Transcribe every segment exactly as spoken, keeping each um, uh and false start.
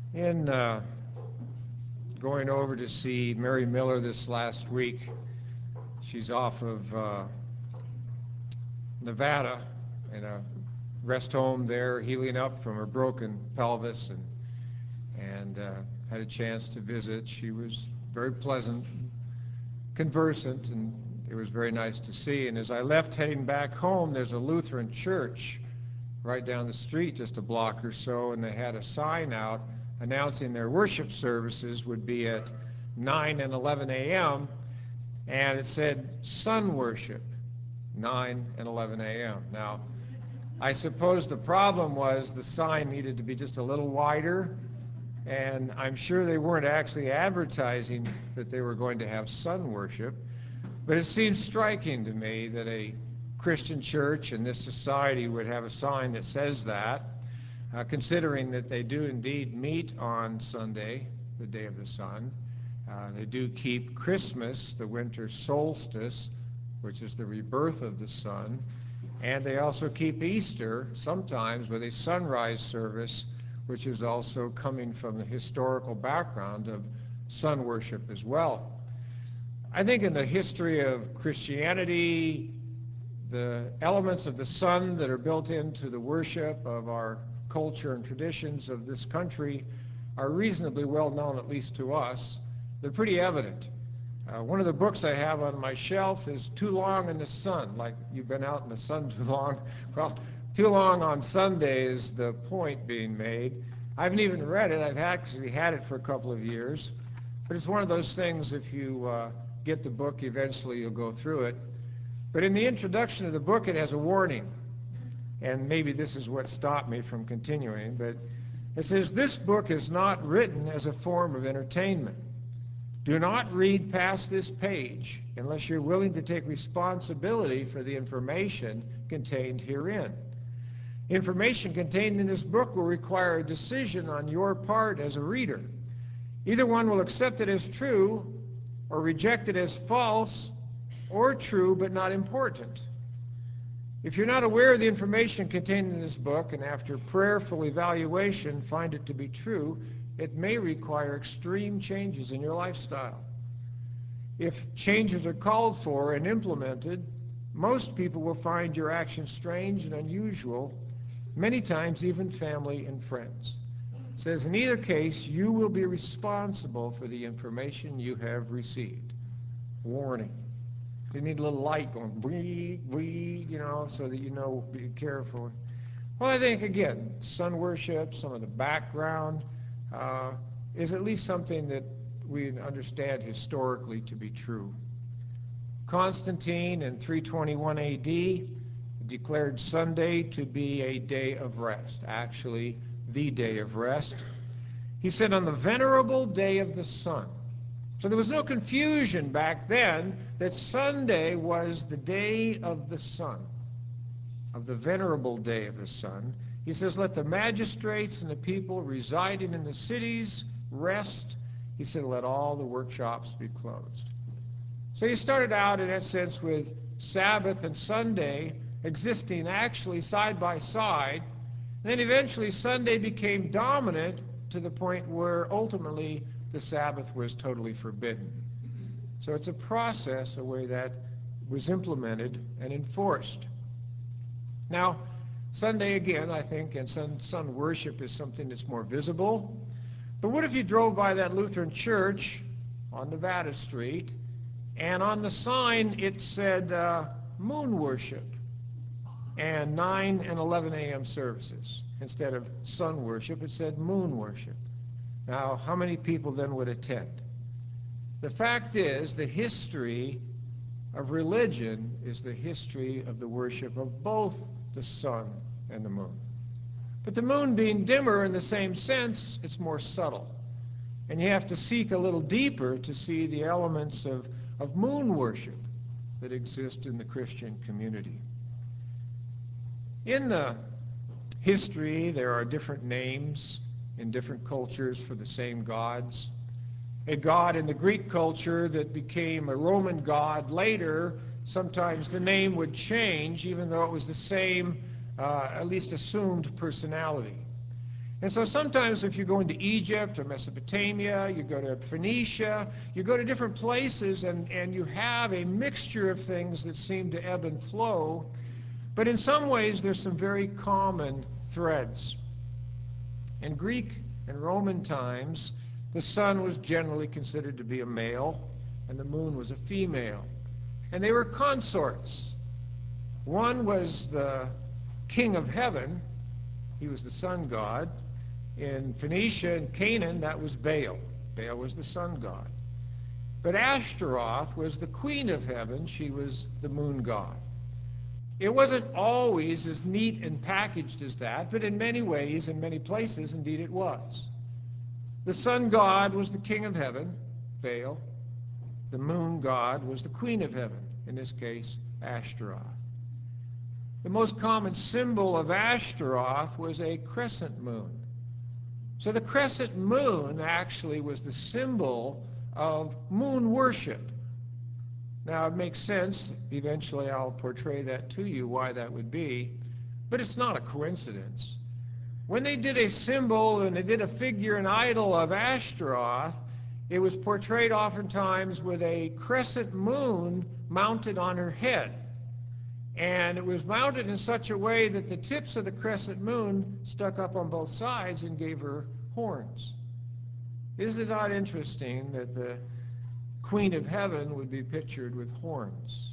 In uh, going over to see Mary Miller this last week, she's off of uh, Nevada in a rest home there, healing up from her broken pelvis, and and uh, had a chance to visit. She was very pleasant, conversant, and it was very nice to see. And as I left heading back home, there's a Lutheran church right down the street, just a block or so, and they had a sign out announcing their worship services would be at nine and eleven a m, and it said sun worship, nine and eleven a m Now, I suppose the problem was the sign needed to be just a little wider, and I'm sure they weren't actually advertising that they were going to have sun worship, but it seems striking to me that a Christian church in this society would have a sign that says that, uh, considering that they do indeed meet on Sunday, the day of the sun. Uh, they do keep Christmas, the winter solstice, which is the rebirth of the sun, and they also keep Easter sometimes with a sunrise service, which is also coming from the historical background of sun worship as well. I think in the history of Christianity, the elements of the sun that are built into the worship of our culture and traditions of this country are reasonably well known, at least to us. They're pretty evident. Uh, one of the books I have on my shelf is Too Long in the Sun, like you've been out in the sun too long. Well, too long on Sunday is the point being made. I haven't even read it. I've actually had it for a couple of years. But it's one of those things, if you uh, get the book, eventually you'll go through it. But in the introduction of the book, it has a warning. And maybe this is what stopped me from continuing. But it says, this book is not written as a form of entertainment. Do not read past this page unless you're willing to take responsibility for the information contained herein. Information contained in this book will require a decision on your part as a reader. Either one will accept it as true or reject it as false or true but not important. If you're not aware of the information contained in this book and after prayerful evaluation find it to be true, it may require extreme changes in your lifestyle. If changes are called for and implemented, most people will find your actions strange and unusual, many times even family and friends. It says, in either case, you will be responsible for the information you have received. Warning. You need a little light going, wee, wee, you know, so that you know, be careful. Well, I think, again, sun worship, some of the background, uh, is at least something that we understand historically to be true. Constantine in three twenty-one A D declared Sunday to be a day of rest, actually the day of rest. He said, on the venerable day of the sun. So there was no confusion back then that Sunday was the day of the sun, of the venerable day of the sun. He says, let the magistrates and the people residing in the cities rest. He said, let all the workshops be closed. So he started out, in that sense, with Sabbath and Sunday existing actually side by side. And then eventually Sunday became dominant to the point where ultimately the Sabbath was totally forbidden. So it's a process, a way that was implemented and enforced. Now, Sunday, again, I think, and sun, sun worship is something that's more visible. But what if you drove by that Lutheran church on Nevada Street, and on the sign it said uh, moon worship and nine and eleven a m services? Instead of sun worship, it said moon worship. Now, how many people then would attend? The fact is, the history of religion is the history of the worship of both the sun and the moon. But the moon being dimmer in the same sense, it's more subtle. And you have to seek a little deeper to see the elements of, of moon worship that exist in the Christian community. In the history, there are different names in different cultures for the same gods. A god in the Greek culture that became a Roman god later, sometimes the name would change, even though it was the same, uh, at least assumed personality. And so sometimes if you go into Egypt or Mesopotamia, you go to Phoenicia, you go to different places and, and you have a mixture of things that seem to ebb and flow, but in some ways there's some very common threads. In Greek and Roman times, the sun was generally considered to be a male and the moon was a female. And they were consorts. One was the king of heaven, he was the sun god. In Phoenicia and Canaan, that was Baal. Baal was the sun god. But Ashtaroth was the queen of heaven. She was the moon god. It wasn't always as neat and packaged as that, but in many ways, in many places, indeed it was. The sun god was the king of heaven, Baal. The moon god was the queen of heaven, in this case, Ashtaroth. The most common symbol of Ashtaroth was a crescent moon. So the crescent moon actually was the symbol of moon worship. Now it makes sense, eventually I'll portray that to you, why that would be, but it's not a coincidence. When they did a symbol and they did a figure, an idol of Ashtaroth, it was portrayed oftentimes with a crescent moon mounted on her head. And it was mounted in such a way that the tips of the crescent moon stuck up on both sides and gave her horns. Is it not interesting that the Queen of Heaven would be pictured with horns?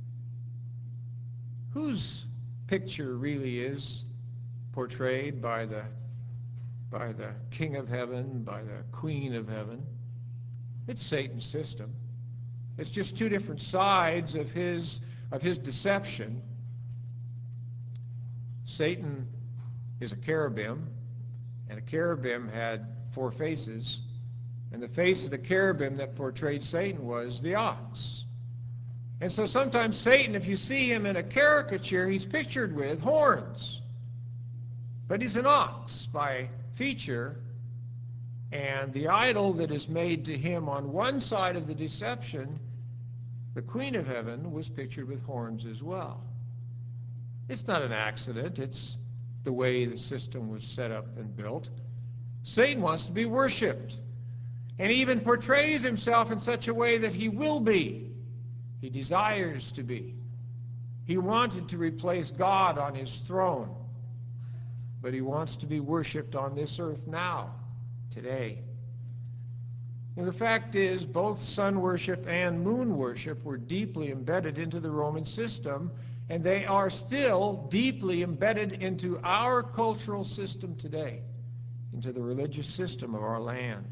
Whose picture really is portrayed by the, by the King of Heaven, by the Queen of Heaven? It's Satan's system. It's just two different sides of his of his deception. Satan is a cherubim, and a cherubim had four faces, and the face of the cherubim that portrayed Satan was the ox. And so sometimes Satan, if you see him in a caricature, he's pictured with horns, but he's an ox by feature, and the idol that is made to him on one side of the deception, the Queen of Heaven, was pictured with horns as well. It's not an accident. It's the way the system was set up and built. Satan wants to be worshipped, and he even portrays himself in such a way that he will be. He desires to be. He wanted to replace God on his throne, but he wants to be worshipped on this earth now, today. And the fact is, both sun worship and moon worship were deeply embedded into the Roman system, and they are still deeply embedded into our cultural system today, into the religious system of our land.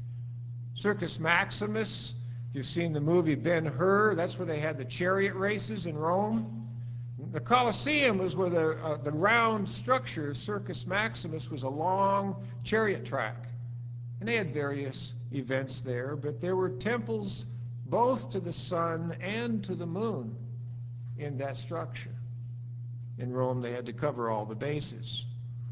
Circus Maximus, if you've seen the movie Ben-Hur, that's where they had the chariot races in Rome. The Colosseum was where the, uh, the round structure, Circus Maximus, was a long chariot track. And they had various events there, but there were temples both to the sun and to the moon in that structure. In Rome, they had to cover all the bases.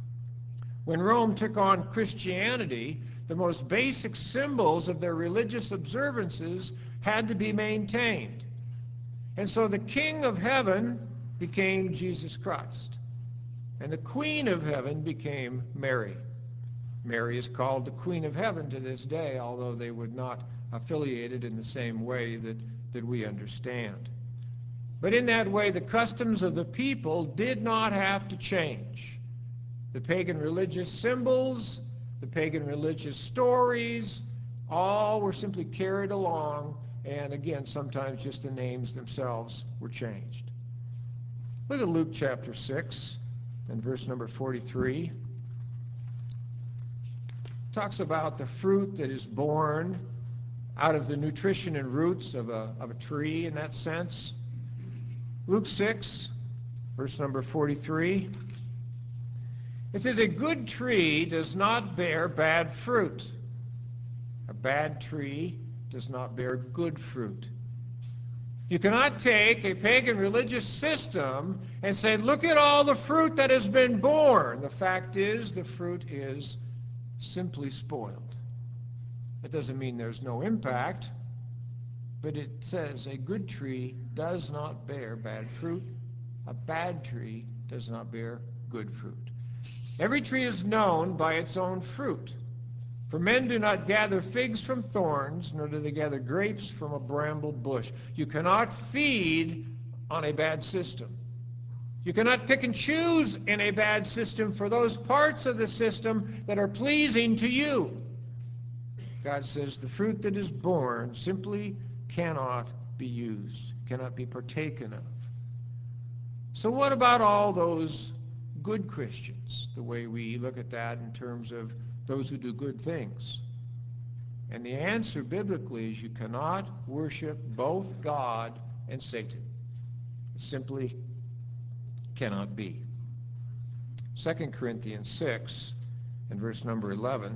When Rome took on Christianity, the most basic symbols of their religious observances had to be maintained. And so the King of Heaven became Jesus Christ, and the Queen of Heaven became Mary. Mary is called the Queen of Heaven to this day, although they would not affiliate it in the same way that, that we understand. But in that way, the customs of the people did not have to change. The pagan religious symbols, the pagan religious stories, all were simply carried along, and again, sometimes just the names themselves were changed. Look at Luke chapter six and verse number forty-three. Talks about the fruit that is born out of the nutrition and roots of a, of a tree in that sense. Luke six, verse number forty-three. It says, "A good tree does not bear bad fruit. A bad tree does not bear good fruit." You cannot take a pagan religious system and say, look at all the fruit that has been born. The fact is, the fruit is simply spoiled. It doesn't mean there's no impact, but it says a good tree does not bear bad fruit. A bad tree does not bear good fruit. Every tree is known by its own fruit. For men do not gather figs from thorns, nor do they gather grapes from a bramble bush. You cannot feed on a bad system. You cannot pick and choose in a bad system for those parts of the system that are pleasing to you. God says the fruit that is born simply cannot be used, cannot be partaken of. So what about all those good Christians, the way we look at that in terms of those who do good things? And the answer biblically is you cannot worship both God and Satan. It simply cannot be. Second Corinthians six and verse number eleven.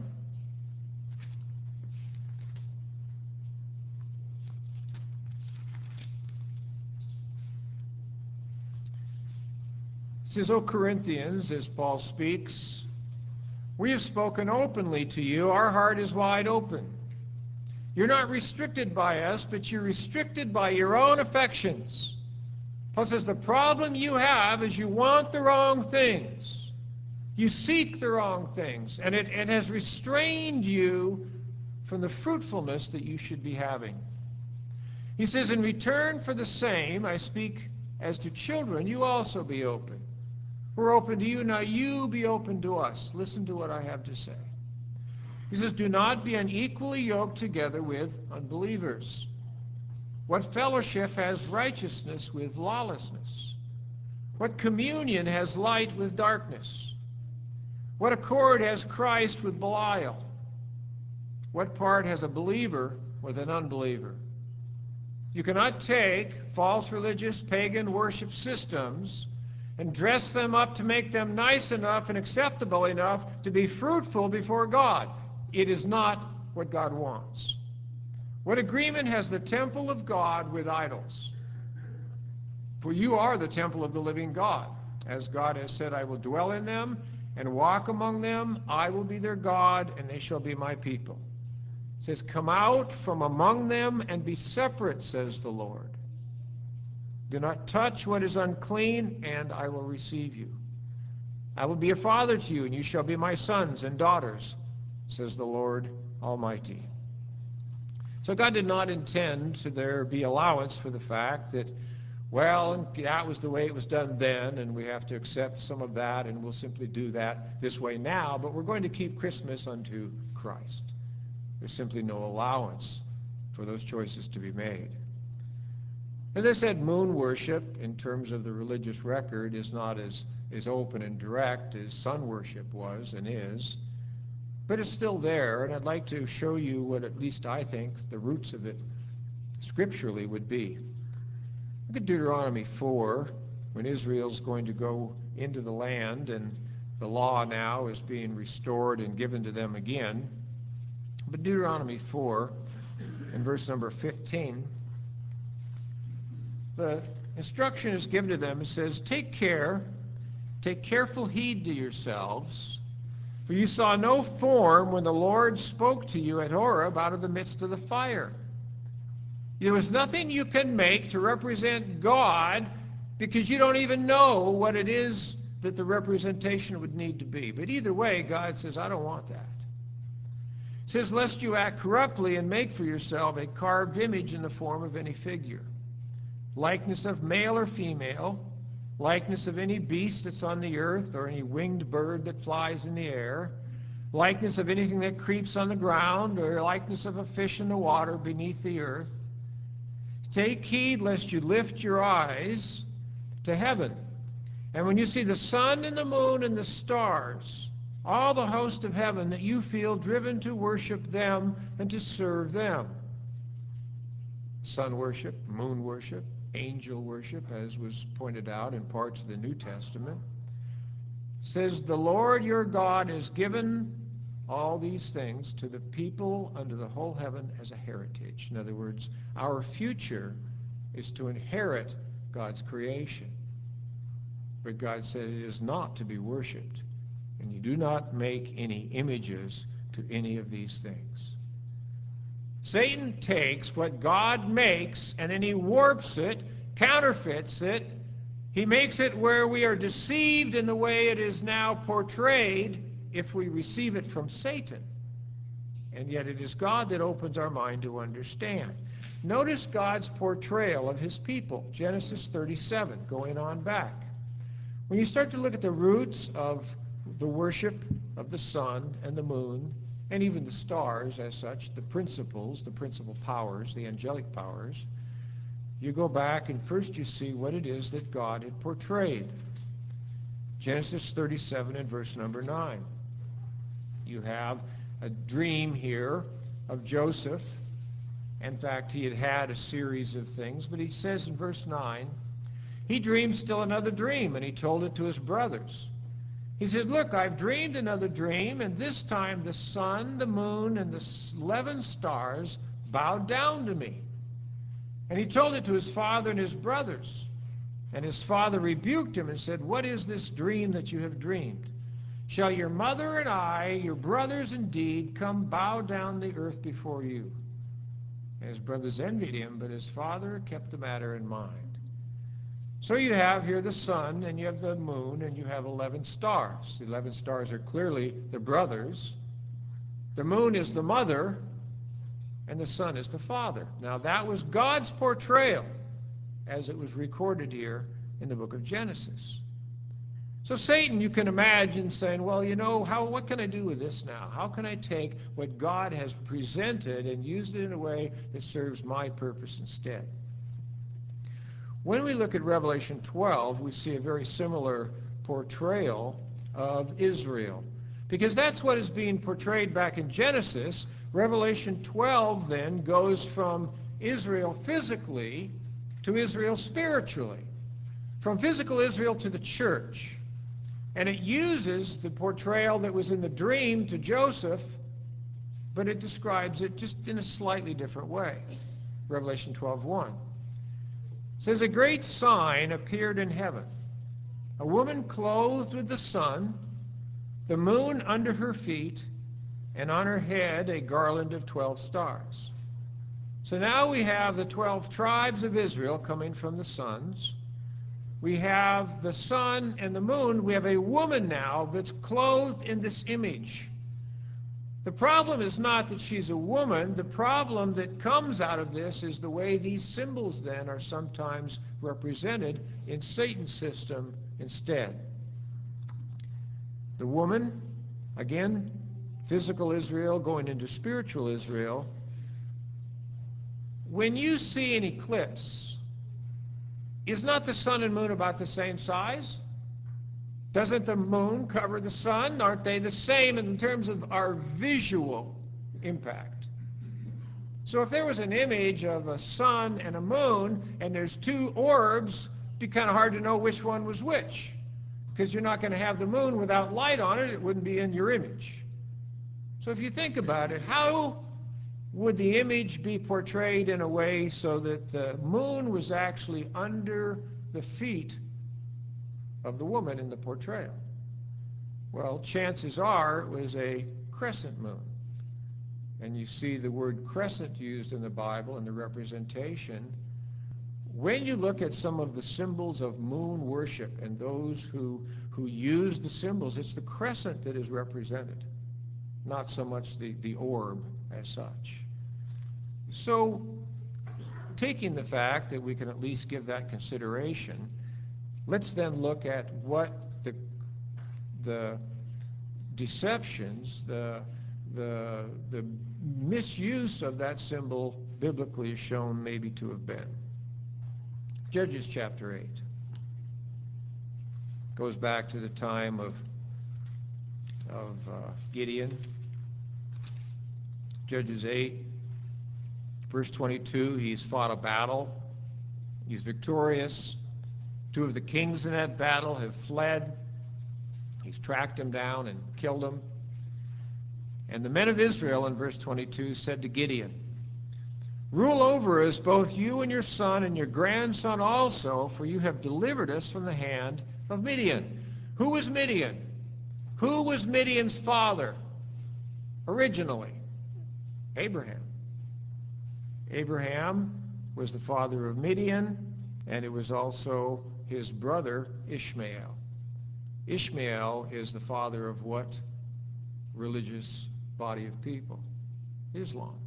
It says, O Corinthians, as Paul speaks, we have spoken openly to you. Our heart is wide open. You're not restricted by us, but you're restricted by your own affections. Paul says the problem you have is you want the wrong things. You seek the wrong things, and it, it has restrained you from the fruitfulness that you should be having. He says, in return for the same, I speak as to children, you also be open. We're open to you, now you be open to us. Listen to what I have to say. He says, do not be unequally yoked together with unbelievers. What fellowship has righteousness with lawlessness? What communion has light with darkness? What accord has Christ with Belial? What part has a believer with an unbeliever? You cannot take false religious pagan worship systems and dress them up to make them nice enough and acceptable enough to be fruitful before God. It is not what God wants. What agreement has the temple of God with idols? For you are the temple of the living God. As God has said, I will dwell in them and walk among them. I will be their God, and they shall be my people. It says, come out from among them and be separate, says the Lord. Do not touch what is unclean, and I will receive you. I will be a father to you, and you shall be my sons and daughters, says the Lord Almighty. So God did not intend to there be allowance for the fact that, well, that was the way it was done then, and we have to accept some of that, and we'll simply do that this way now, but we're going to keep Christmas unto Christ. There's simply no allowance for those choices to be made. As I said, moon worship, in terms of the religious record, is not as, as open and direct as sun worship was and is, but it's still there, and I'd like to show you what at least I think the roots of it scripturally would be. Look at Deuteronomy four, when Israel's going to go into the land, and the law now is being restored and given to them again. But Deuteronomy four, in verse number fifteen, the instruction is given to them. It says, take care, take careful heed to yourselves, for you saw no form when the Lord spoke to you at Horeb out of the midst of the fire. There was nothing you can make to represent God because you don't even know what it is that the representation would need to be. But either way, God says, I don't want that. It says, lest you act corruptly and make for yourself a carved image in the form of any figure, likeness of male or female, likeness of any beast that's on the earth or any winged bird that flies in the air, likeness of anything that creeps on the ground, or likeness of a fish in the water beneath the earth. Take heed lest you lift your eyes to heaven, and when you see the sun and the moon and the stars, all the host of heaven, that you feel driven to worship them and to serve them. Sun worship, moon worship, angel worship, as was pointed out in parts of the New Testament, says the Lord your God has given all these things to the people under the whole heaven as a heritage. In other words, our future is to inherit God's creation. But God said it is not to be worshipped, and you do not make any images to any of these things. Satan takes what God makes and then he warps it, counterfeits it. He makes it where we are deceived in the way it is now portrayed if we receive it from Satan. And yet it is God that opens our mind to understand. Notice God's portrayal of his people, Genesis thirty-seven, going on back. When you start to look at the roots of the worship of the sun and the moon, and even the stars as such, the principles, the principal powers, the angelic powers, you go back and first you see what it is that God had portrayed. Genesis thirty-seven and verse number nine. You have a dream here of Joseph. In fact, he had had a series of things, but he says in verse nine, he dreamed still another dream, and he told it to his brothers. He said, look, I've dreamed another dream, and this time the sun, the moon, and the eleven stars bowed down to me. And he told it to his father and his brothers. And his father rebuked him and said, what is this dream that you have dreamed? Shall your mother and I, your brothers indeed, come bow down the earth before you? And his brothers envied him, but his father kept the matter in mind. So you have here the sun, and you have the moon, and you have eleven stars. The eleven stars are clearly the brothers. The moon is the mother, and the sun is the father. Now that was God's portrayal as it was recorded here in the book of Genesis. So Satan, you can imagine saying, well, you know, how, what can I do with this now? How can I take what God has presented and use it in a way that serves my purpose instead? When we look at Revelation twelve, we see a very similar portrayal of Israel, because that's what is being portrayed back in Genesis. Revelation twelve then goes from Israel physically to Israel spiritually, from physical Israel to the church. And it uses the portrayal that was in the dream to Joseph, but it describes it just in a slightly different way. Revelation twelve one says, a great sign appeared in heaven, a woman clothed with the sun, the moon under her feet, and on her head a garland of twelve stars. So now we have the twelve tribes of Israel coming from the sons. We have the sun and the moon. We have a woman now that's clothed in this image. The problem is not that she's a woman. The problem that comes out of this is the way these symbols then are sometimes represented in Satan's system instead. The woman, again, physical Israel going into spiritual Israel. When you see an eclipse, is not the sun and moon about the same size? Doesn't the moon cover the sun? Aren't they the same in terms of our visual impact? So if there was an image of a sun and a moon, and there's two orbs, it'd be kind of hard to know which one was which, because you're not going to have the moon without light on it. It wouldn't be in your image. So if you think about it, how would the image be portrayed in a way so that the moon was actually under the feet of the woman in the portrayal? Well, chances are it was a crescent moon. And you see the word crescent used in the Bible in the representation. When you look at some of the symbols of moon worship and those who, who use the symbols, it's the crescent that is represented, not so much the, the orb as such. So, taking the fact that we can at least give that consideration, let's then look at what the, the deceptions, the, the, the misuse of that symbol biblically is shown maybe to have been. Judges chapter eight goes back to the time of, of uh, Gideon. Judges eight, verse twenty-two, he's fought a battle. He's victorious. Two of the kings in that battle have fled. He's tracked him down and killed him. And the men of Israel, in verse twenty-two, said to Gideon, rule over us, both you and your son and your grandson also, for you have delivered us from the hand of Midian. Who was Midian? Who was Midian's father originally? Abraham. Abraham was the father of Midian, and it was also his brother Ishmael. Ishmael is the father of what religious body of people? Islam.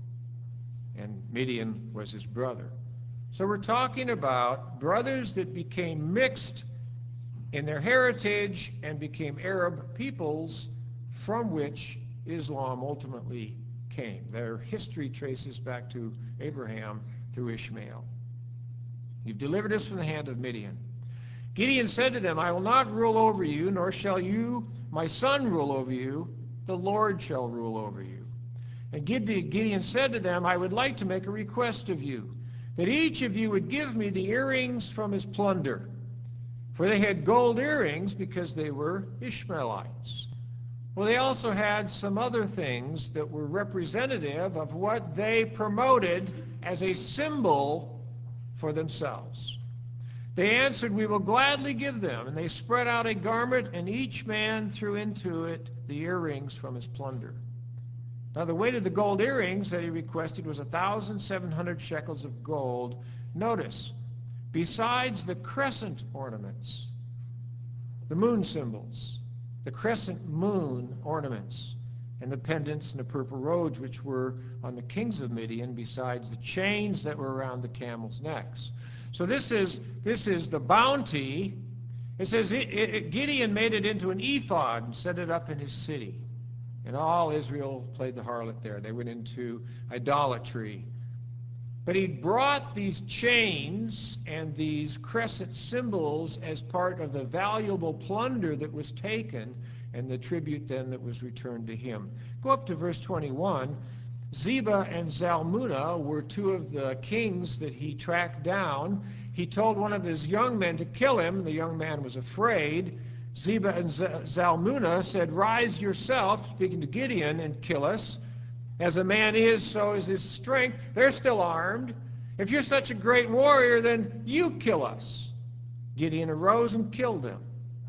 And Midian was his brother. So we're talking about brothers that became mixed in their heritage and became Arab peoples from which Islam ultimately came. Their history traces back to Abraham through Ishmael. You've delivered us from the hand of Midian. Gideon said to them, I will not rule over you, nor shall you, my son, rule over you. The Lord shall rule over you. And Gideon said to them, I would like to make a request of you, that each of you would give me the earrings from his plunder. For they had gold earrings because they were Ishmaelites. Well, they also had some other things that were representative of what they promoted as a symbol for themselves. They answered, we will gladly give them. And they spread out a garment, and each man threw into it the earrings from his plunder. Now the weight of the gold earrings that he requested was one thousand seven hundred shekels of gold. Notice, besides the crescent ornaments, the moon symbols, the crescent moon ornaments, and the pendants and the purple robes which were on the kings of Midian, besides the chains that were around the camels' necks. So this is, this is the bounty. It says it, it, Gideon made it into an ephod and set it up in his city. And all Israel played the harlot there. They went into idolatry. But he brought these chains and these crescent symbols as part of the valuable plunder that was taken and the tribute then that was returned to him. Go up to verse twenty-one. Zebah and Zalmunna were two of the kings that he tracked down. He told one of his young men to kill him. The young man was afraid. Zebah and Zalmunna said, rise yourself, speaking to Gideon, and kill us. As a man is, so is his strength. They're still armed. If you're such a great warrior, then you kill us. Gideon arose and killed them,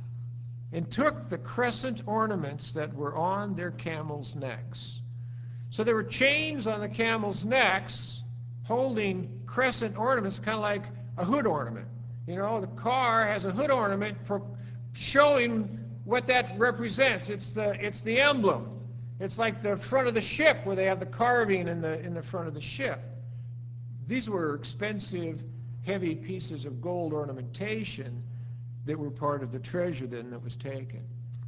and took the crescent ornaments that were on their camels' necks. So there were chains on the camels' necks holding crescent ornaments, kind of like a hood ornament. You know, the car has a hood ornament showing what that represents. It's the, it's the emblem. It's like the front of the ship where they have the carving in the, in the front of the ship. These were expensive, heavy pieces of gold ornamentation that were part of the treasure then that was taken.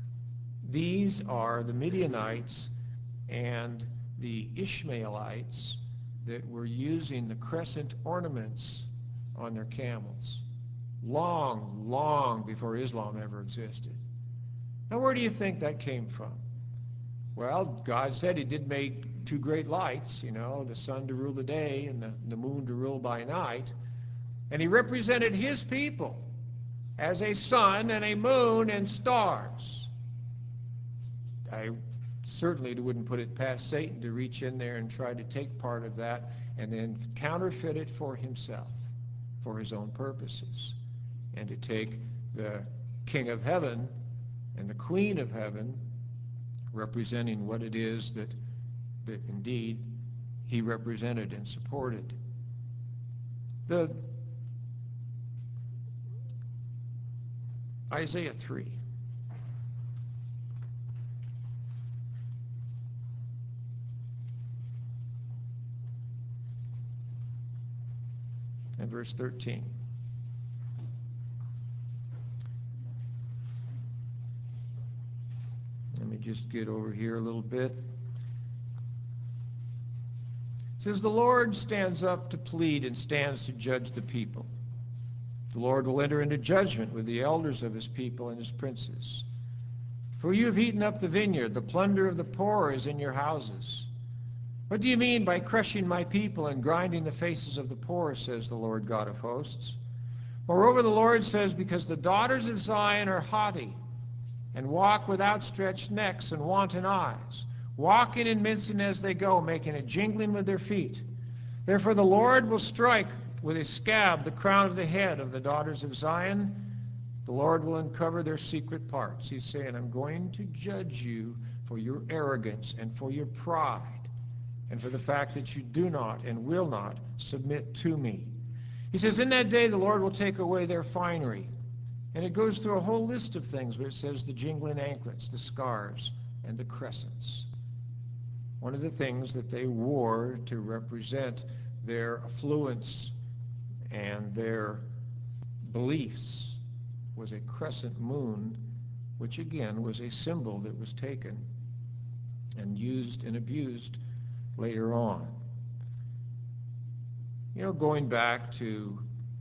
These are the Midianites and the Ishmaelites that were using the crescent ornaments on their camels. Long, long before Islam ever existed. Now, where do you think that came from? Well, God said he did make two great lights, you know, the sun to rule the day and the, the moon to rule by night. And he represented his people as a sun and a moon and stars. I certainly wouldn't put it past Satan to reach in there and try to take part of that and then counterfeit it for himself, for his own purposes, and to take the King of Heaven and the Queen of Heaven, representing what it is that, that indeed he represented and supported. The Isaiah three. And verse thirteen. Let me just get over here a little bit. It says, the Lord stands up to plead and stands to judge the people. The Lord will enter into judgment with the elders of his people and his princes. For you have eaten up the vineyard, the plunder of the poor is in your houses. What do you mean by crushing my people and grinding the faces of the poor, says the Lord God of hosts. Moreover, the Lord says, because the daughters of Zion are haughty, and walk with outstretched necks and wanton eyes, walking and mincing as they go, making a jingling with their feet. Therefore the Lord will strike with a scab the crown of the head of the daughters of Zion. The Lord will uncover their secret parts. He's saying, I'm going to judge you for your arrogance and for your pride, and for the fact that you do not and will not submit to me. He says, in that day the Lord will take away their finery, And it goes through a whole list of things where it says the jingling anklets, the scars, and the crescents. One of the things that they wore to represent their affluence and their beliefs was a crescent moon, which again was a symbol that was taken and used and abused later on. You know, going back to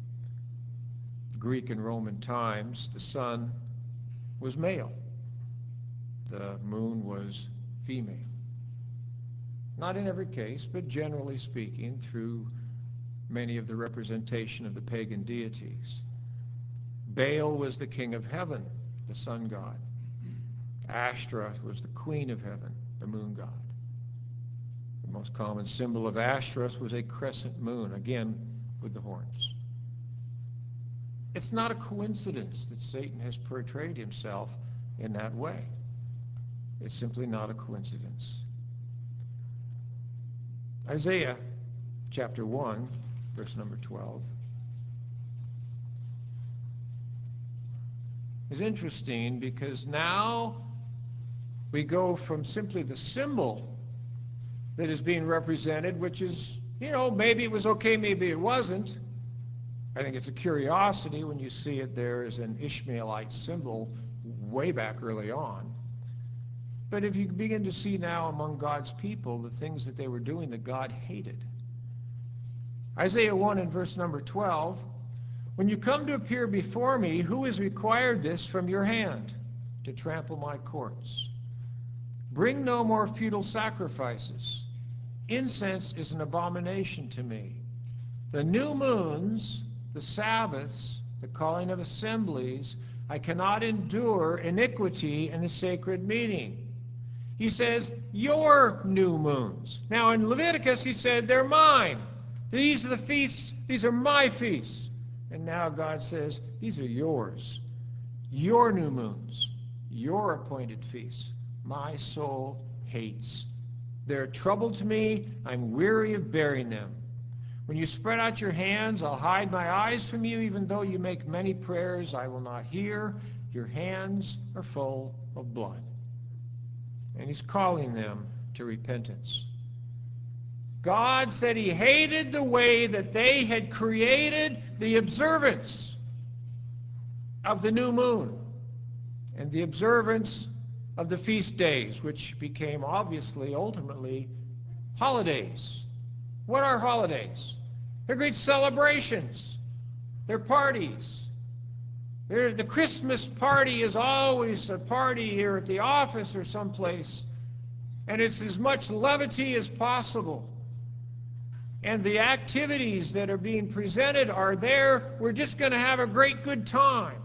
Greek and Roman times, the sun was male. The moon was female. Not in every case, but generally speaking, through many of the representation of the pagan deities. Baal was the king of heaven, the sun god. Ashtaroth was the queen of heaven, the moon god. The most common symbol of Ashtaroth was a crescent moon, again with the horns. It's not a coincidence that Satan has portrayed himself in that way. It's simply not a coincidence. Isaiah chapter one, verse number twelve, is interesting because now we go from simply the symbol that is being represented, which is, you know, maybe it was okay, maybe it wasn't. I think it's a curiosity when you see it there as an Ishmaelite symbol way back early on. But if you begin to see now among God's people the things that they were doing that God hated. Isaiah one and verse number twelve, when you come to appear before me, who has required this from your hand, to trample my courts? Bring no more futile sacrifices. Incense is an abomination to me. The new moons, the Sabbaths, the calling of assemblies, I cannot endure iniquity in the sacred meeting. He says, your new moons. Now in Leviticus he said, they're mine. These are the feasts, these are my feasts. And now God says, these are yours. Your new moons, your appointed feasts. My soul hates. They're trouble to me. I'm weary of bearing them. When you spread out your hands, I'll hide my eyes from you. Even though you make many prayers, I will not hear. Your hands are full of blood. And he's calling them to repentance. God said he hated the way that they had created the observance of the new moon and the observance of the feast days, which became obviously, ultimately, holidays. What are holidays? They're great celebrations. They're parties. They're, the Christmas party is always a party here at the office or someplace, and it's as much levity as possible. And the activities that are being presented are there. We're just going to have a great good time.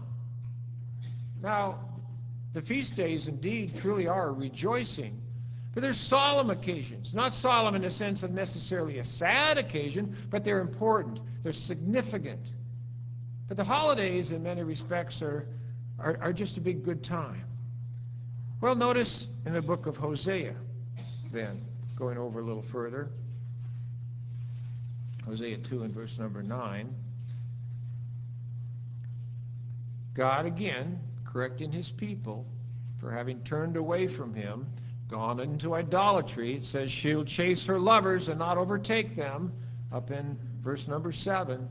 Now, the feast days indeed truly are rejoicing, but there's solemn occasions. Not solemn in the sense of necessarily a sad occasion, but they're important. They're significant. But the holidays, in many respects, are, are, are just a big good time. Well, notice in the book of Hosea, then, going over a little further, Hosea two and verse number nine, God again correcting his people for having turned away from him, gone into idolatry. It says she'll chase her lovers and not overtake them, up in verse number seven.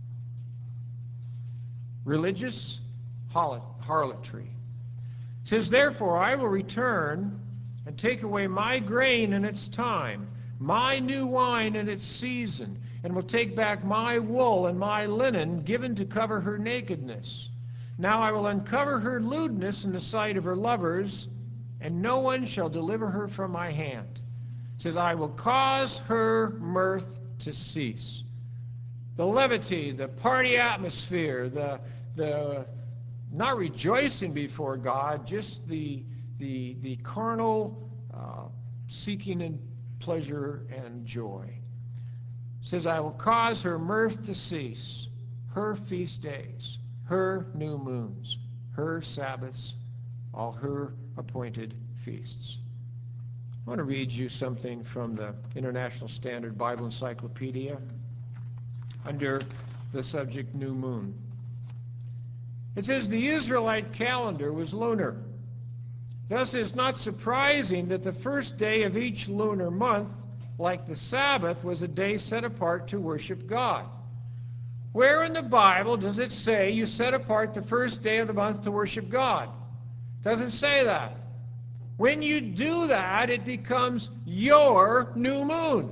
Religious harlotry. It says, therefore I will return and take away my grain in its time, my new wine in its season, and will take back my wool and my linen given to cover her nakedness. Now I will uncover her lewdness in the sight of her lovers, and no one shall deliver her from my hand. It says, I will cause her mirth to cease. The levity, the party atmosphere, the, the not rejoicing before God, just the, the, the carnal uh, seeking and pleasure and joy. It says, I will cause her mirth to cease, her feast days, her new moons, her Sabbaths, all her appointed feasts. I want to read you something from the International Standard Bible Encyclopedia under the subject New Moon. It says the Israelite calendar was lunar. Thus it is not surprising that the first day of each lunar month, like the Sabbath, was a day set apart to worship God. Where in the Bible does it say you set apart the first day of the month to worship God? It doesn't say that. When you do that, it becomes your new moon,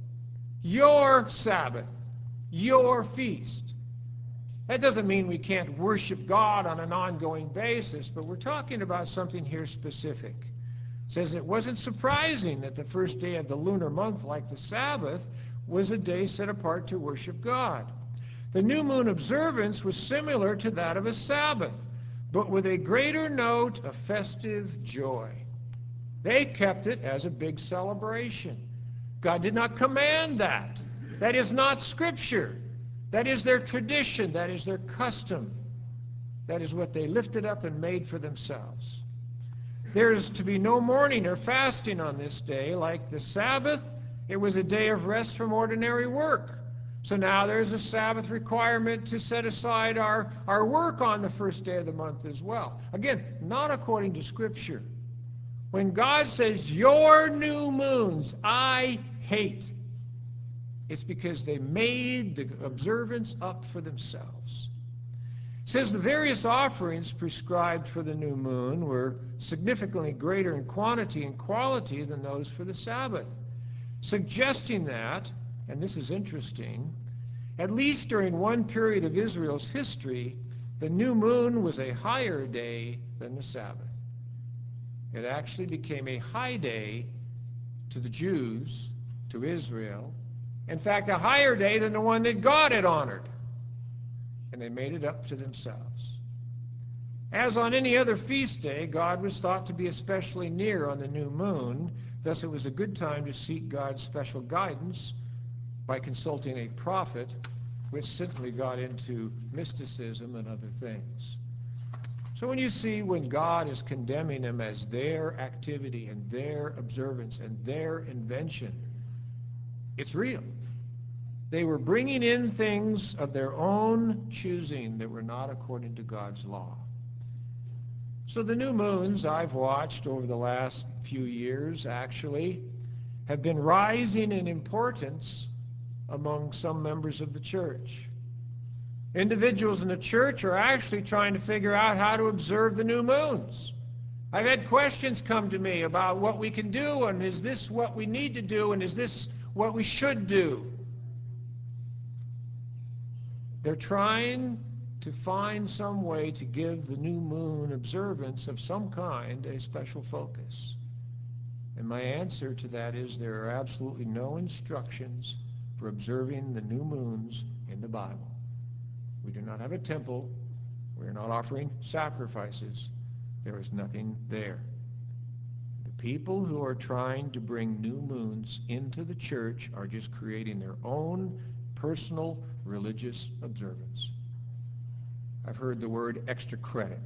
your Sabbath, your feast. That doesn't mean we can't worship God on an ongoing basis, but we're talking about something here specific. It says it wasn't surprising that the first day of the lunar month, like the Sabbath, was a day set apart to worship God. The new moon observance was similar to that of a Sabbath, but with a greater note of festive joy. They kept it as a big celebration. God did not command that. That is not Scripture. That is their tradition. That is their custom. That is what they lifted up and made for themselves. There is to be no mourning or fasting on this day. Like the Sabbath, it was a day of rest from ordinary work. So now there's a Sabbath requirement to set aside our, our work on the first day of the month as well. Again, not according to Scripture. When God says, your new moons I hate, it's because they made the observance up for themselves. It says the various offerings prescribed for the new moon were significantly greater in quantity and quality than those for the Sabbath, suggesting that, and this is interesting, at least during one period of Israel's history, the new moon was a higher day than the Sabbath. It actually became a high day to the Jews, to Israel. In fact, a higher day than the one that God had honored. And they made it up to themselves. As on any other feast day, God was thought to be especially near on the new moon. Thus, it was a good time to seek God's special guidance by consulting a prophet, which simply got into mysticism and other things. So when you see when God is condemning them as their activity and their observance and their invention, it's real. They were bringing in things of their own choosing that were not according to God's law. So the new moons I've watched over the last few years actually have been rising in importance among some members of the church. Individuals in the church are actually trying to figure out how to observe the new moons. I've had questions come to me about what we can do, and is this what we need to do, and is this what we should do? They're trying to find some way to give the new moon observance of some kind a special focus. And my answer to that is there are absolutely no instructions for observing the new moons in the Bible. We do not have a temple. We are not offering sacrifices. There is nothing there. The people who are trying to bring new moons into the church are just creating their own personal religious observance. I've heard the word extra credit.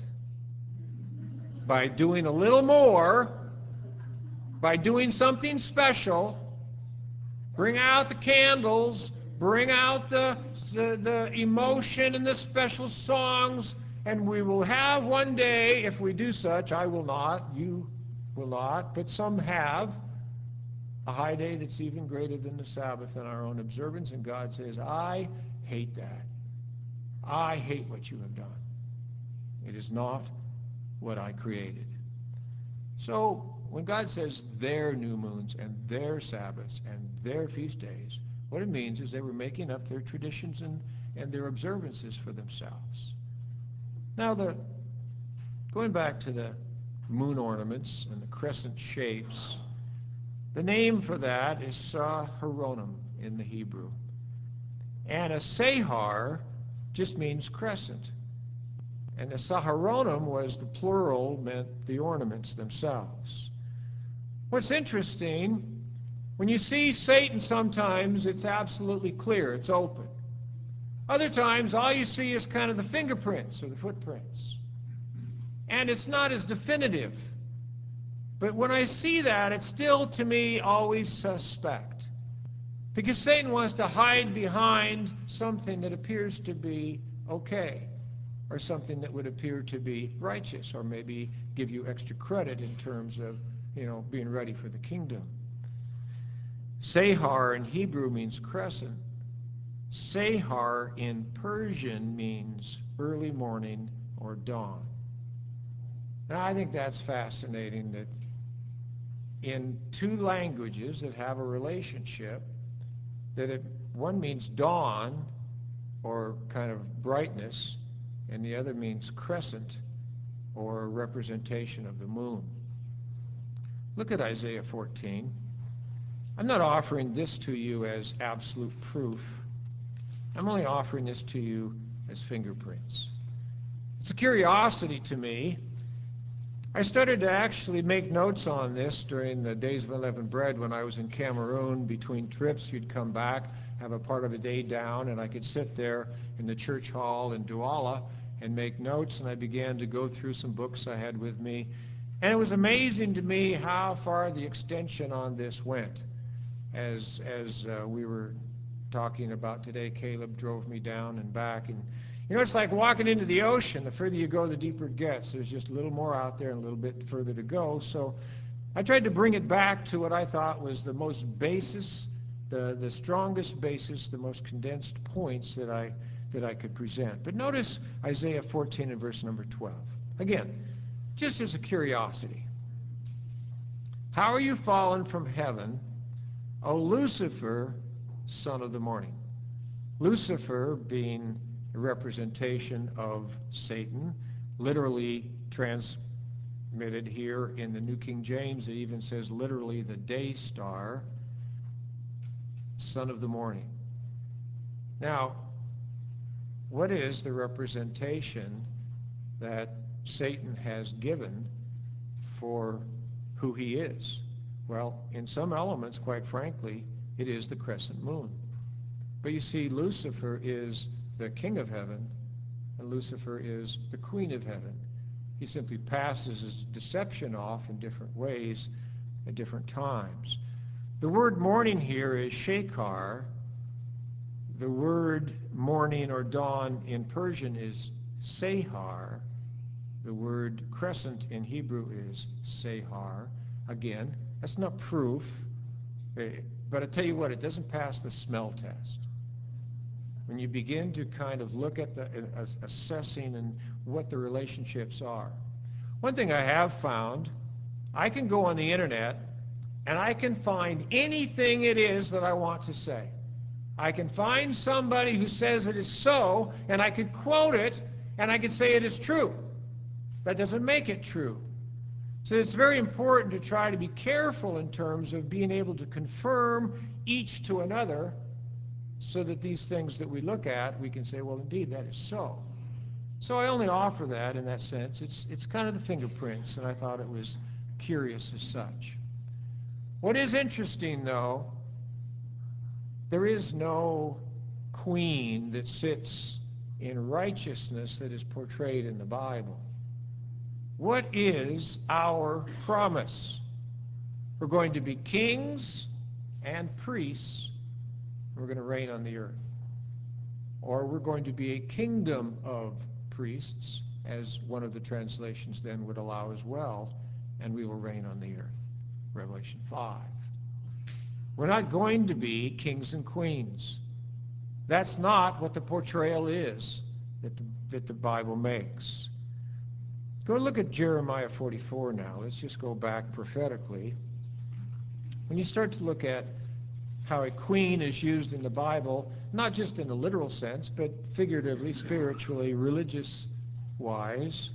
By doing a little more, by doing something special, bring out the candles, bring out the, the, the emotion and the special songs, and we will have one day, if we do such, I will not, you will not, but some have, a high day that's even greater than the Sabbath in our own observance, and God says, I hate that. I hate what you have done. It is not what I created. So when God says their new moons and their Sabbaths and their feast days, what it means is they were making up their traditions and, and their observances for themselves. Now, the going back to the moon ornaments and the crescent shapes, the name for that is Saharonim in the Hebrew. And a Sahar just means crescent. And the Saharonim was the plural, meant the ornaments themselves. What's interesting, when you see Satan sometimes, it's absolutely clear, it's open. Other times, all you see is kind of the fingerprints or the footprints. And it's not as definitive. But when I see that, it's still, to me, always suspect. Because Satan wants to hide behind something that appears to be okay. or something that would appear to be righteous, or maybe give you extra credit in terms of, you know, being ready for the kingdom. Sehar in Hebrew means crescent. Sehar in Persian means early morning or dawn. Now, I think that's fascinating that in two languages that have a relationship, that it, one means dawn or kind of brightness, and the other means crescent or representation of the moon. Look at Isaiah fourteen. I'm not offering this to you as absolute proof. I'm only offering this to you as fingerprints. It's a curiosity to me. I started to actually make notes on this during the Days of Unleavened Bread when I was in Cameroon. Between trips, you'd come back, have a part of a day down, and I could sit there in the church hall in Douala and make notes, and I began to go through some books I had with me. And it was amazing to me how far the extension on this went. As, as uh, we were talking about today, Caleb drove me down and back, and you know, it's like walking into the ocean. The further you go, the deeper it gets. There's just a little more out there and a little bit further to go. So I tried to bring it back to what I thought was the most basis, the, the strongest basis, the most condensed points that I, that I could present. But notice Isaiah fourteen and verse number twelve. Again, just as a curiosity. How are you fallen from heaven, O Lucifer, son of the morning? Lucifer being a representation of Satan, literally transmitted here in the New King James. It even says literally the day star, son of the morning. Now, what is the representation that Satan has given for who he is? Well, in some elements, quite frankly, it is the crescent moon. But you see, Lucifer is the king of heaven, and Lucifer is the queen of heaven. He simply passes his deception off in different ways at different times. The word morning here is shekar. The word morning or dawn in Persian is sehar. The word crescent in Hebrew is sehar. Again, that's not proof, but I tell you what, it doesn't pass the smell test. When you begin to kind of look at the uh, assessing and what the relationships are. One thing I have found, I can go on the internet and I can find anything it is that I want to say. I can find somebody who says it is so, and I could quote it, and I could say it is true. That doesn't make it true. So it's very important to try to be careful in terms of being able to confirm each to another, so that these things that we look at, we can say, well, indeed, that is so. So I only offer that in that sense. It's, it's kind of the fingerprints, and I thought it was curious as such. What is interesting, though, there is no queen that sits in righteousness that is portrayed in the Bible. What is our promise? We're going to be kings and priests. We're going to reign on the earth. Or we're going to be a kingdom of priests, as one of the translations then would allow as well, and we will reign on the earth. Revelation five. We're not going to be kings and queens. That's not what the portrayal is that the, that the Bible makes. Go look at Jeremiah forty-four now. Let's just go back prophetically. When you start to look at how a queen is used in the Bible, not just in the literal sense, but figuratively, spiritually, religious-wise.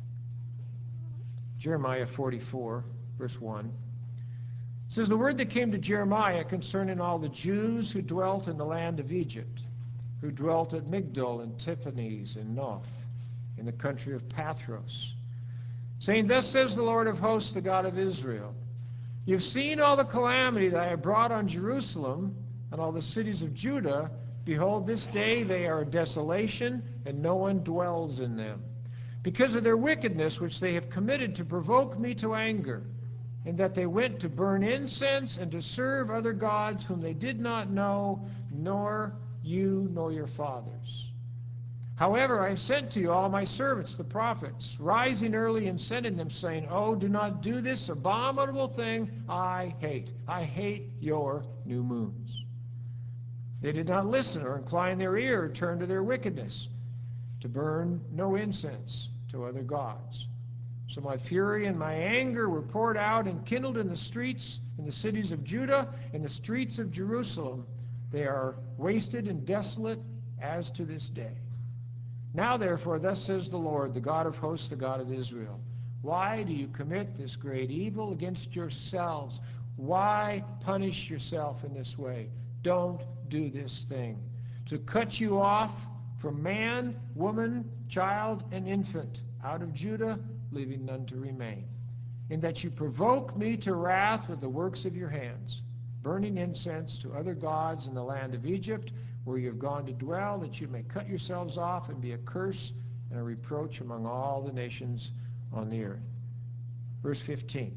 Jeremiah forty-four, verse one. It says, the word that came to Jeremiah concerning all the Jews who dwelt in the land of Egypt, who dwelt at Migdol and Tipanes and Noph, in the country of Pathros, saying, thus says the Lord of hosts, the God of Israel, you've seen all the calamity that I have brought on Jerusalem and all the cities of Judah. Behold, this day they are a desolation, and no one dwells in them, because of their wickedness which they have committed to provoke me to anger, in that they went to burn incense and to serve other gods whom they did not know, nor you nor your fathers. However, I have sent to you all my servants, the prophets, rising early and sending them, saying, Oh, do not do this abominable thing I hate. I hate your new moons. They did not listen or incline their ear or turn to their wickedness, to burn no incense to other gods. So my fury and my anger were poured out and kindled in the streets, in the cities of Judah, in the streets of Jerusalem. They are wasted and desolate as to this day. Now therefore, thus says the Lord, the God of hosts, the God of Israel, why do you commit this great evil against yourselves? Why punish yourself in this way? Don't do this thing. To cut you off from man, woman, child, and infant out of Judah, leaving none to remain, in that you provoke me to wrath with the works of your hands, burning incense to other gods in the land of Egypt, where you have gone to dwell, that you may cut yourselves off and be a curse and a reproach among all the nations on the earth. Verse fifteen.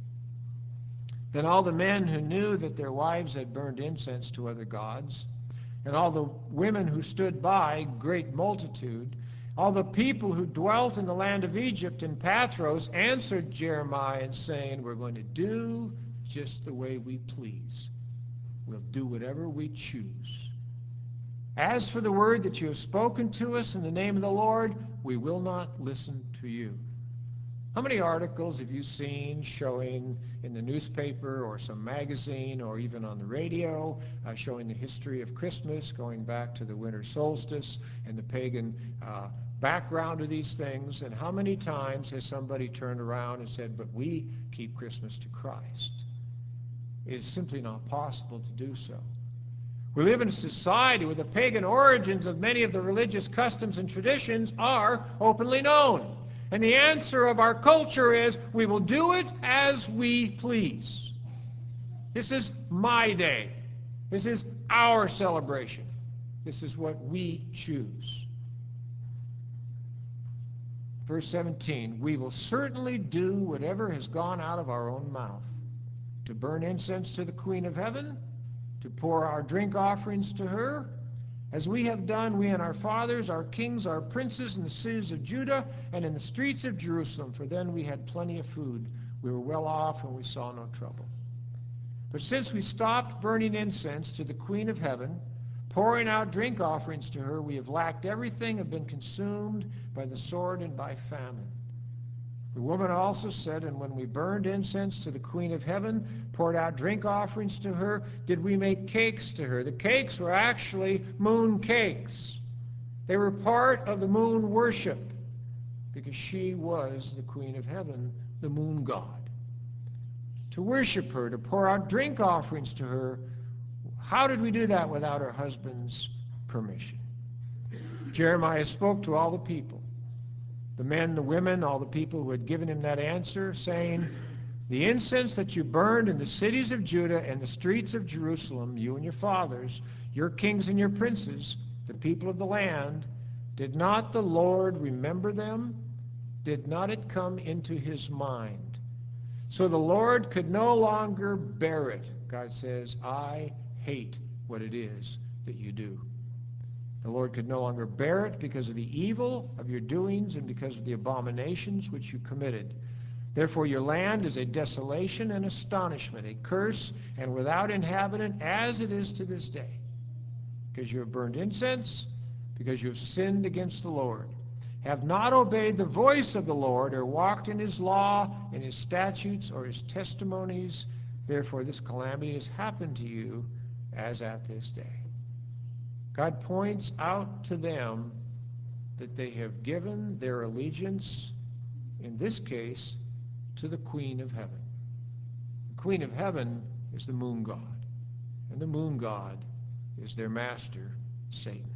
Then all the men who knew that their wives had burned incense to other gods, and all the women who stood by, great multitude, all the people who dwelt in the land of Egypt and Pathros, answered Jeremiah and saying, we're going to do just the way we please. We'll do whatever we choose. As for the word that you have spoken to us in the name of the Lord, we will not listen to you. How many articles have you seen showing in the newspaper or some magazine or even on the radio uh, showing the history of Christmas, going back to the winter solstice and the pagan uh, background of these things? And how many times has somebody turned around and said, but we keep Christmas to Christ? It is simply not possible to do so. We live in a society where the pagan origins of many of the religious customs and traditions are openly known. And the answer of our culture is, we will do it as we please. This is my day. This is our celebration. This is what we choose. Verse seventeen, we will certainly do whatever has gone out of our own mouth, to burn incense to the Queen of Heaven, to pour our drink offerings to her, as we have done, we and our fathers, our kings, our princes in the cities of Judah and in the streets of Jerusalem, for then we had plenty of food. We were well off and we saw no trouble. But since we stopped burning incense to the Queen of Heaven, pouring out drink offerings to her, we have lacked everything, have been consumed by the sword and by famine. The woman also said, and when we burned incense to the Queen of Heaven, poured out drink offerings to her, did we make cakes to her? The cakes were actually moon cakes. They were part of the moon worship, because she was the Queen of Heaven, the moon god. To worship her, to pour out drink offerings to her, how did we do that without her husband's permission? Jeremiah spoke to all the people, the men, the women, all the people who had given him that answer, saying, the incense that you burned in the cities of Judah and the streets of Jerusalem, you and your fathers, your kings and your princes, the people of the land, did not the Lord remember them? Did not it come into his mind? So the Lord could no longer bear it. God says, I hate what it is that you do. The Lord could no longer bear it because of the evil of your doings and because of the abominations which you committed. Therefore your land is a desolation and astonishment, a curse and without inhabitant, as it is to this day. Because you have burned incense, because you have sinned against the Lord, have not obeyed the voice of the Lord, or walked in his law, in his statutes, or his testimonies. Therefore this calamity has happened to you as at this day. God points out to them that they have given their allegiance, in this case, to the Queen of Heaven. The Queen of Heaven is the moon god, and the moon god is their master, Satan.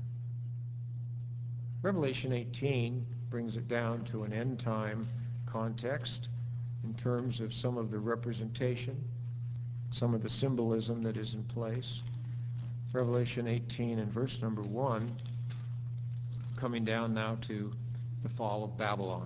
Revelation eighteen brings it down to an end-time context in terms of some of the representation, some of the symbolism that is in place. Revelation eighteen and verse number one, coming down now to the fall of Babylon.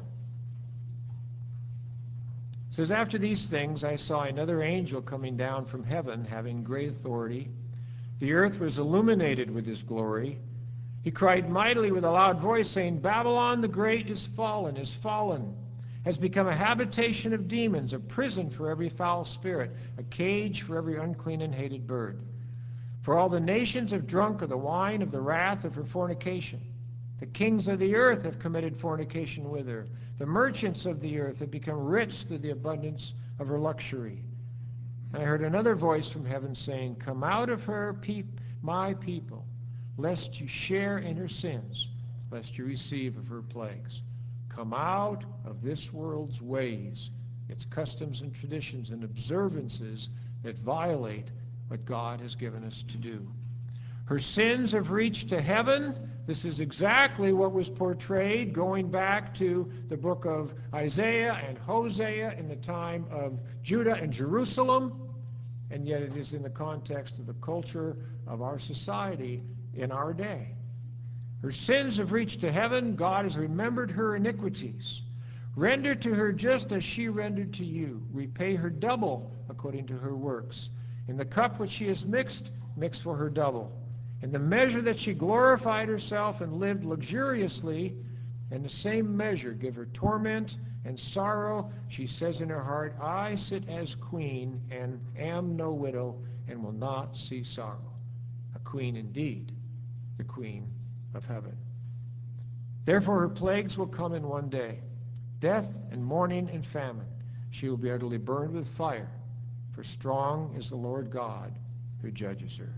It says, after these things I saw another angel coming down from heaven, having great authority. The earth was illuminated with his glory. He cried mightily with a loud voice, saying, Babylon the great is fallen, is fallen, has become a habitation of demons, a prison for every foul spirit, a cage for every unclean and hated bird. For all the nations have drunk of the wine of the wrath of her fornication. The kings of the earth have committed fornication with her. The merchants of the earth have become rich through the abundance of her luxury. And I heard another voice from heaven saying, Come out of her, peop- my people, lest you share in her sins, lest you receive of her plagues. Come out of this world's ways, its customs and traditions and observances that violate what God has given us to do. Her sins have reached to heaven. This is exactly what was portrayed going back to the book of Isaiah and Hosea in the time of Judah and Jerusalem, and yet it is in the context of the culture of our society in our day. Her sins have reached to heaven. God has remembered her iniquities. Render to her just as she rendered to you. Repay her double according to her works. In the cup which she has mixed, mix for her double. In the measure that she glorified herself and lived luxuriously, in the same measure give her torment and sorrow. She says in her heart, I sit as queen and am no widow and will not see sorrow. A queen indeed, the queen of heaven. Therefore her plagues will come in one day, death and mourning and famine. She will be utterly burned with fire, for strong is the Lord God who judges her.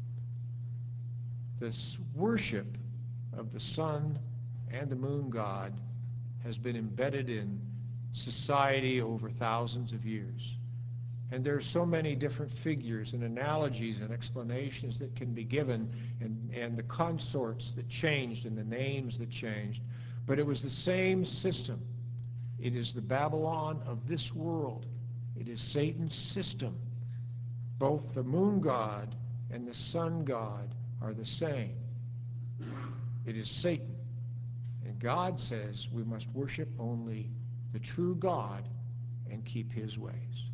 This worship of the sun and the moon god has been embedded in society over thousands of years. And there are so many different figures and analogies and explanations that can be given, and, and the consorts that changed and the names that changed. But it was the same system. It is the Babylon of this world. It is Satan's system. Both the moon god and the sun god are the same. It is Satan. And God says we must worship only the true God and keep his ways.